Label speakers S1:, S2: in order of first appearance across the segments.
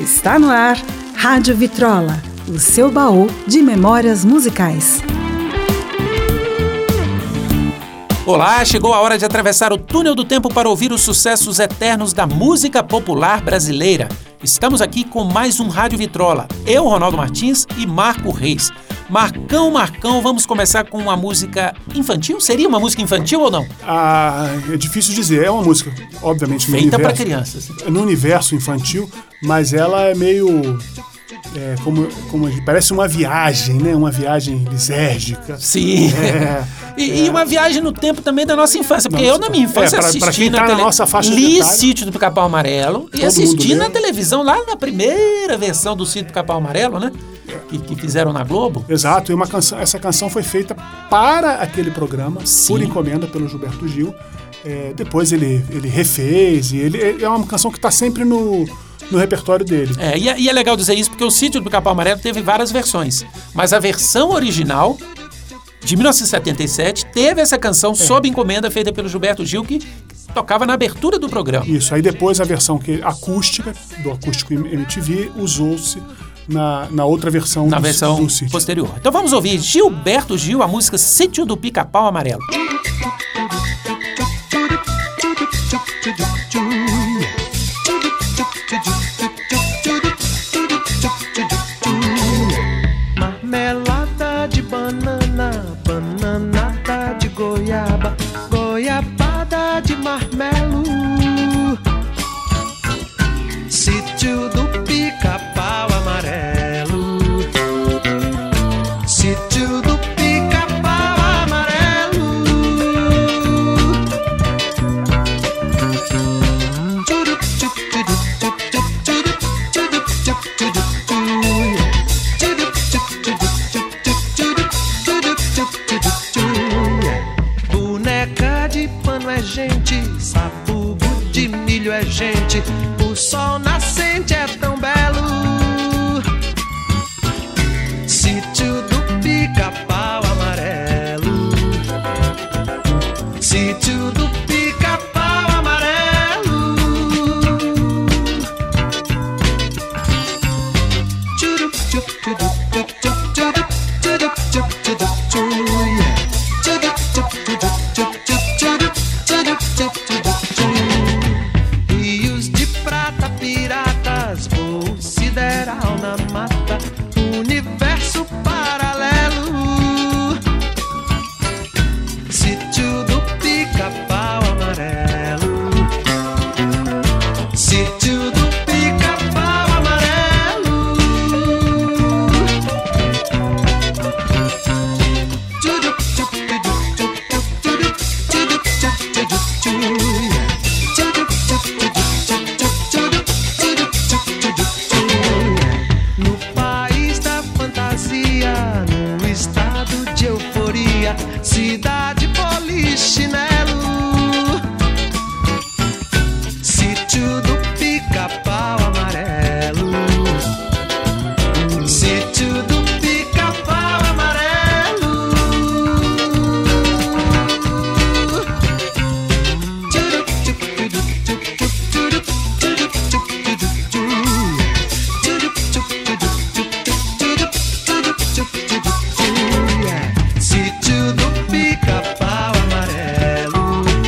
S1: Está no ar, Rádio Vitrola, o seu baú de memórias musicais.
S2: Olá, chegou a hora de atravessar o túnel do tempo para ouvir os sucessos eternos da música popular brasileira. Estamos aqui com mais um Rádio Vitrola. Eu, Ronaldo Martins e Marco Reis. Marcão, vamos começar com uma música infantil? Seria uma música infantil ou não?
S3: É difícil dizer. É uma música, obviamente,
S2: feita para crianças.
S3: No universo infantil, mas ela é meio... parece uma viagem, né? Uma viagem lisérgica.
S2: Sim. E uma viagem no tempo também da nossa infância. Porque eu, na minha infância, assisti na nossa faixa li Sítio do Pica-Pau Amarelo e assisti na televisão, lá na primeira versão do Sítio do Pica-Pau Amarelo, né? Que fizeram na Globo.
S3: Exato. E essa canção foi feita para aquele programa, por encomenda pelo Gilberto Gil. Depois ele refez. E é uma canção que está sempre no repertório dele.
S2: E é legal dizer isso porque o Sítio do Pica-Pau Amarelo teve várias versões. Mas a versão original, de 1977, teve essa canção sob encomenda feita pelo Gilberto Gil, que tocava na abertura do programa.
S3: Isso, aí depois a versão acústica, do Acústico MTV, usou-se na outra versão
S2: na versão
S3: do Sítio
S2: posterior. Então vamos ouvir Gilberto Gil, a música Sítio do Pica-Pau Amarelo.
S4: Marmelada de banana, bananada de goiaba, goiabada de marmelo. Sítio do Pica-Pau Amarelo. Sítio do Pica-Pau Amarelo. Boneca de pano é gente, sabugo de milho é gente, o sol nascente é tão belo. Sítio do Pica-Pau Amarelo. Sítio do Pica-Pau Amarelo. Rios de prata, piratas, voo sideral na mata, universo paralelo. Sítio do Pica-Pau Amarelo. Sítio do Pica-Pau Amarelo. No país da fantasia, num estado de euforia, cidade polichinelo. Sítio do Pica-Pau Amarelo. Sítio do Pica-Pau Amarelo. Sítio do Pica-Pau Amarelo.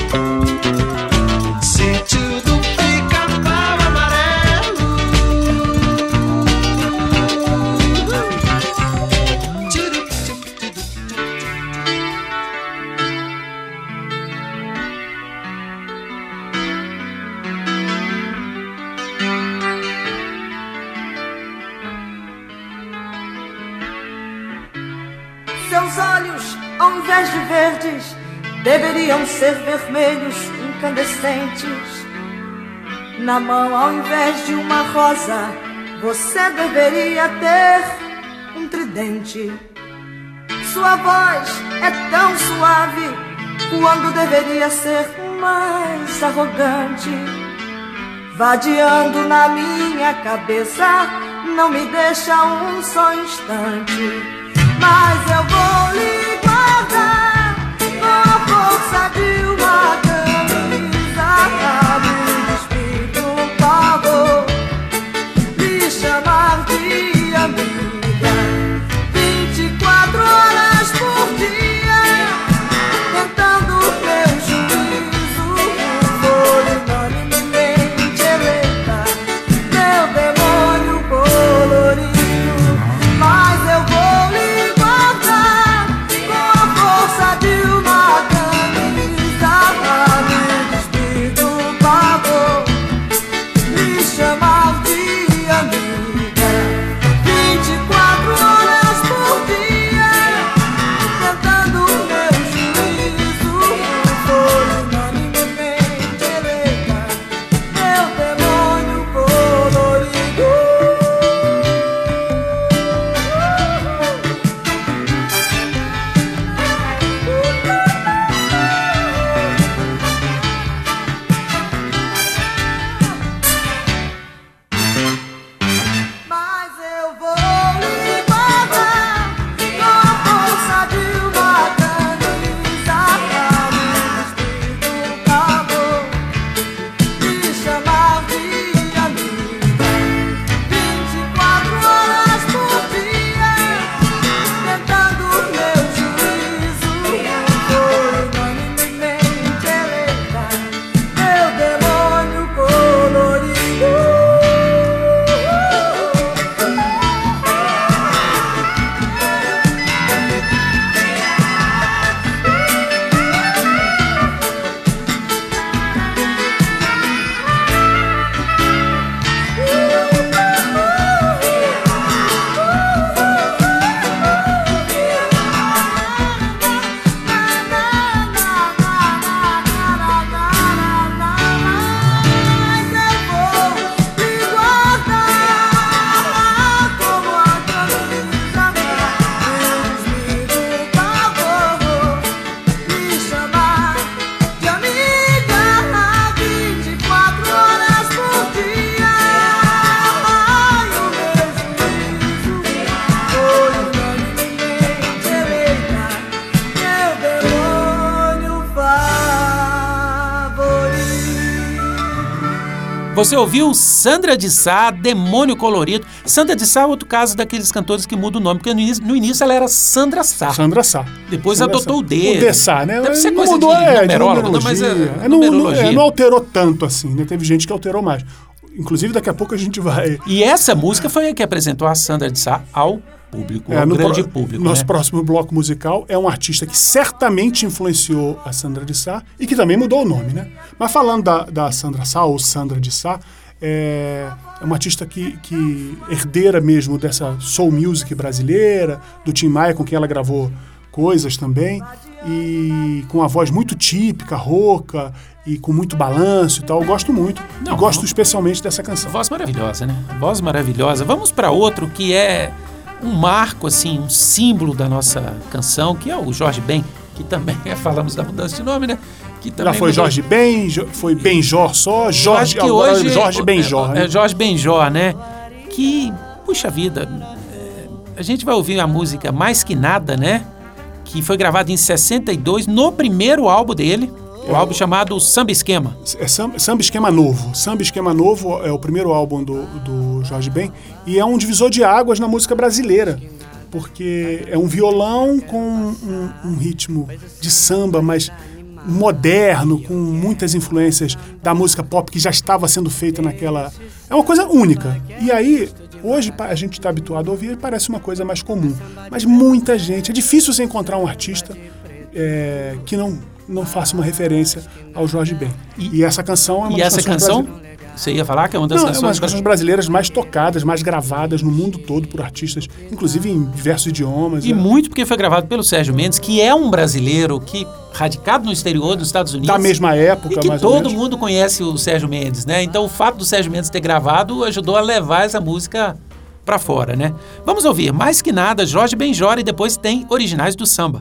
S4: Sítio do Pica-Pau Amarelo.
S5: Seus olhos, ao invés de verdes, deveriam ser vermelhos incandescentes. Na mão, ao invés de uma rosa, você deveria ter um tridente. Sua voz é tão suave, quando deveria ser mais arrogante. Vadiando na minha cabeça, não me deixa um só instante. Mas eu vou lhe guardar com a força de uma camisa. Me despeito, por favor.
S2: Você ouviu Sandra de Sá, Demônio Colorido. Sandra de Sá é outro caso daqueles cantores que mudam o nome, porque no início ela era Sandra Sá.
S3: Sandra Sá.
S2: Depois
S3: Sandra
S2: adotou
S3: Sá.
S2: o D.
S3: O D Sá, né?
S2: Deve ser
S3: não
S2: coisa
S3: mudou,
S2: de numerólogo, mas
S3: não alterou tanto assim, né? Teve gente que alterou mais. Inclusive, daqui a pouco a gente vai...
S2: E essa música foi a que apresentou a Sandra de Sá ao público, ao grande público.
S3: Nosso
S2: né?
S3: próximo bloco musical é um artista que certamente influenciou a Sandra de Sá e que também mudou o nome, né? Mas falando da Sandra Sá, ou Sandra de Sá, é uma artista que herdeira mesmo dessa soul music brasileira, do Tim Maia, com quem ela gravou coisas também, e com uma voz muito típica, rouca, e com muito balanço e tal. Eu gosto muito. E gosto especialmente dessa canção.
S2: Voz maravilhosa, né? Voz maravilhosa. Vamos para outro que é um marco, assim, um símbolo da nossa canção, que é o Jorge Ben, que também falamos da mudança de nome, né? Que também
S3: já foi Jorge Ben, foi Benjor só, Jorge, que hoje Jorge Benjor.
S2: É Jorge Benjor, né? Que, puxa vida, a gente vai ouvir a música Mais Que Nada, né? Que foi gravada em 62, no primeiro álbum dele, o álbum chamado Samba Esquema.
S3: Samba Esquema Novo. Samba Esquema Novo é o primeiro álbum do Jorge Ben e é um divisor de águas na música brasileira, porque é um violão com um ritmo de samba, mas moderno, com muitas influências da música pop que já estava sendo feita naquela... É uma coisa única. E aí, hoje a gente está habituado a ouvir e parece uma coisa mais comum. Mas muita gente... É difícil você encontrar um artista que não faça uma referência ao Jorge Ben. E essa canção é uma das canções
S2: você ia falar que é uma das canções...
S3: é uma das canções brasileiras mais tocadas, mais gravadas no mundo todo por artistas, inclusive em diversos idiomas.
S2: E muito porque foi gravado pelo Sérgio Mendes, que é um brasileiro que radicado no exterior dos Estados Unidos.
S3: Da mesma época,
S2: e que
S3: mais ou menos.
S2: todo mundo conhece o Sérgio Mendes, né? Então o fato do Sérgio Mendes ter gravado ajudou a levar essa música pra fora, né? Vamos ouvir Mais Que Nada, Jorge Benjor, e depois tem Originais do Samba.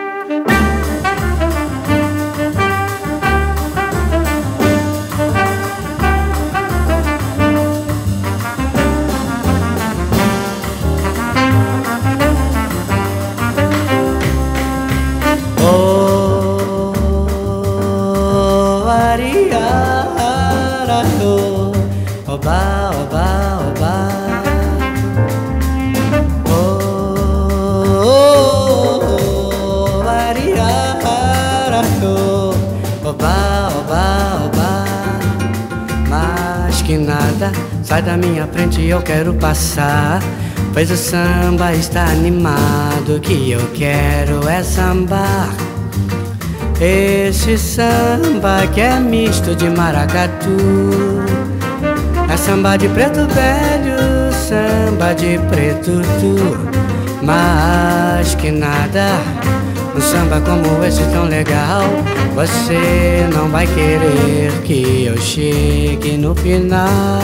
S6: Oba, oba, oba. Oba, oba, oba. Mais que nada, sai da minha frente, eu quero passar. Pois o samba está animado, que eu quero é sambar. Esse samba que é misto de maracatu, é samba de preto velho, samba de preto tu. Mas que nada, um samba como esse tão legal, você não vai querer que eu chegue no final.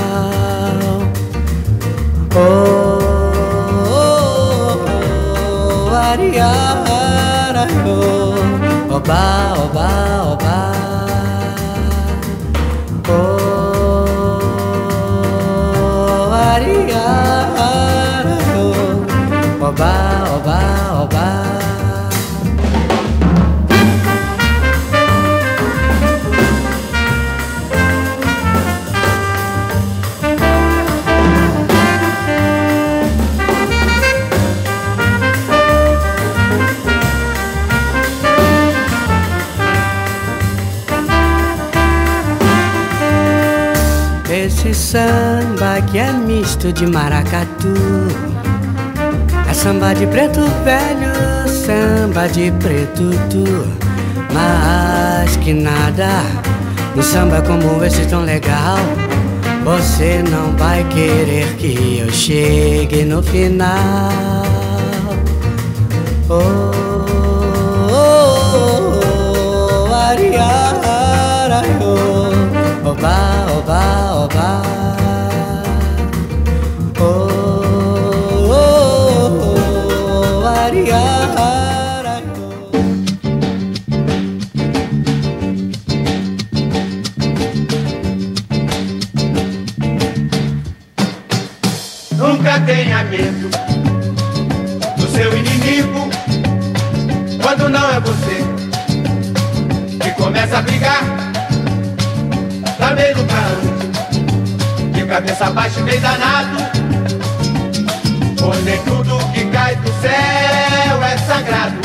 S6: Oh, oh, oh, oh, ariara, oh, oba, oba, oba. Oh, ariara, oh, oba, oba, oba. Esse samba que é misto de maracatu, é samba de preto velho, samba de preto tu. Mas que nada, um samba como esse tão legal, você não vai querer que eu chegue no final. Oh, oh, oh, oh, ariara, oh, oba, oba, oba. Oh, oh, oh, ariara, oh.
S7: Nunca tenha medo do seu inimigo, quando não é você que começa a brigar. Dá medo pra antes cabeça baixa e bem danado. Pois nem tudo que cai do céu é sagrado.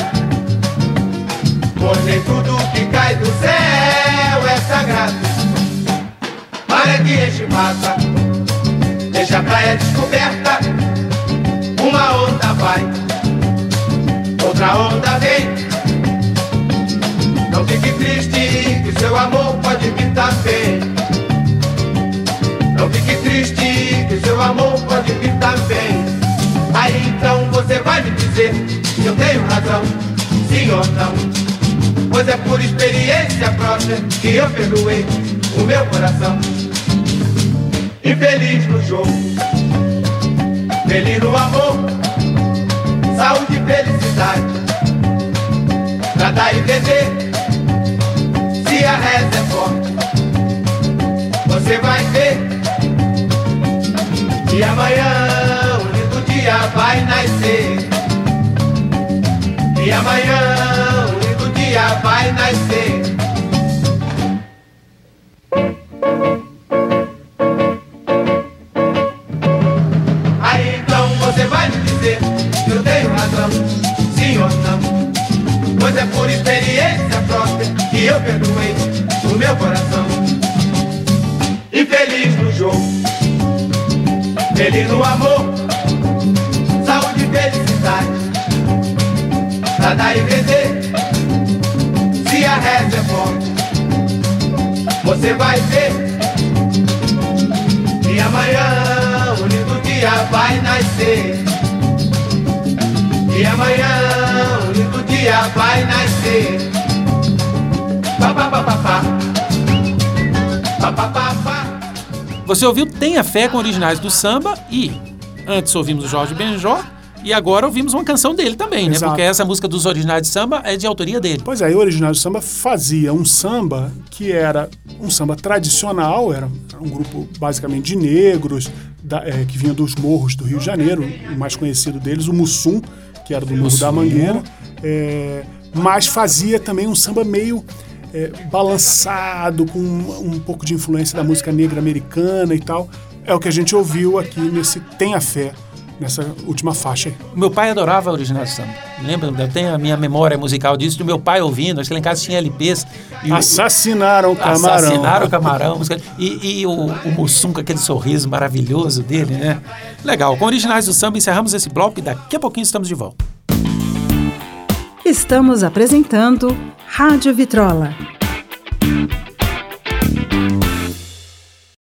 S7: Pois nem tudo que cai do céu é sagrado. Maré que enche massa, deixa a praia descoberta. Uma onda vai, outra onda vem. Não fique triste, que seu amor pode vir também. Não fique triste, que seu amor pode vir também. Aí então você vai me dizer se eu tenho razão, sim ou não. Pois é por experiência própria que eu perdoei o meu coração. Infeliz no jogo, feliz no amor, saúde e felicidade, pra dar e vender. Se a reza é forte, você vai ver que amanhã um lindo dia vai nascer. E amanhã um lindo dia vai nascer. Aí então você vai me dizer se eu tenho razão, sim ou não. Pois é por experiência própria que eu perdoei o meu coração. Infeliz no jogo, feliz no amor, saúde e felicidade, pra dar e vender. Se a reza é forte, você vai ver que amanhã um lindo dia vai nascer. E amanhã um lindo dia vai nascer. Pa, pa, pa, pa, pa. Pa, pa, pa, pa.
S2: Você ouviu Tenha Fé com originais do samba e antes ouvimos o Jorge Benjor e agora ouvimos uma canção dele também, né?
S3: Exato.
S2: Porque essa música dos originais de samba é de autoria dele.
S3: Pois é, o Originais do Samba fazia um samba que era um samba tradicional, era um grupo basicamente de negros, que vinha dos morros do Rio de Janeiro, o mais conhecido deles, o Mussum, que era do Morro da Mangueira, mas fazia também um samba meio balançado, com um pouco de influência da música negra americana e tal. É o que a gente ouviu aqui nesse Tenha Fé, nessa última faixa aí.
S2: Meu pai adorava originais de samba. Lembra? Eu tenho a minha memória musical disso, do meu pai ouvindo. Acho que lá em casa tinha LPs.
S3: Assassinaram o Camarão.
S2: Assassinaram o Camarão. E o Mussum com aquele sorriso maravilhoso dele, né? Legal. Com originais do samba encerramos esse bloco e daqui a pouquinho estamos de volta.
S1: Estamos apresentando Rádio Vitrola.